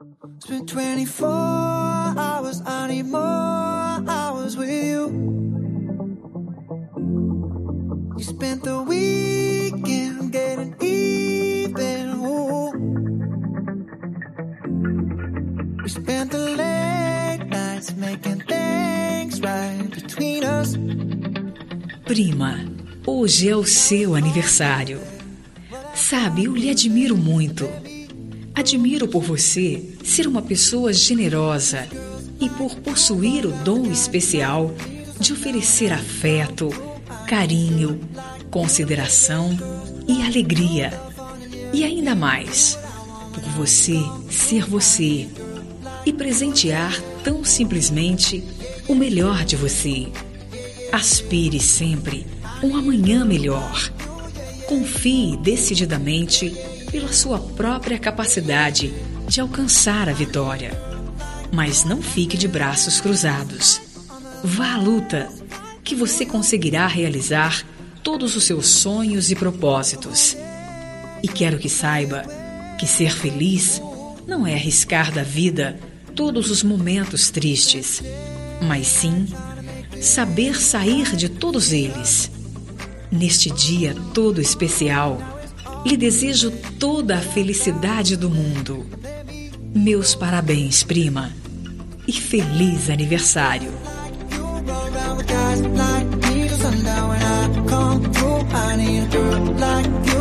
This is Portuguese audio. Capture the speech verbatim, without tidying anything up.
Spent twenty-four hours, I need more hours with you. You spent the weekend getting even. Ooh. We spent the late nights making things right between us. Prima, hoje é o seu aniversário. Sabe, eu lhe admiro muito. Admiro por você ser uma pessoa generosa e por possuir o dom especial de oferecer afeto, carinho, consideração e alegria. E ainda mais, por você ser você e presentear tão simplesmente o melhor de você. Aspire sempre um amanhã melhor. Confie decididamente pela sua própria capacidade de alcançar a vitória. Mas não fique de braços cruzados. Vá à luta, que você conseguirá realizar todos os seus sonhos e propósitos. E quero que saiba que ser feliz não é arriscar da vida todos os momentos tristes, mas sim saber sair de todos eles. Neste dia todo especial, lhe desejo toda a felicidade do mundo. Meus parabéns, prima, e feliz aniversário. Like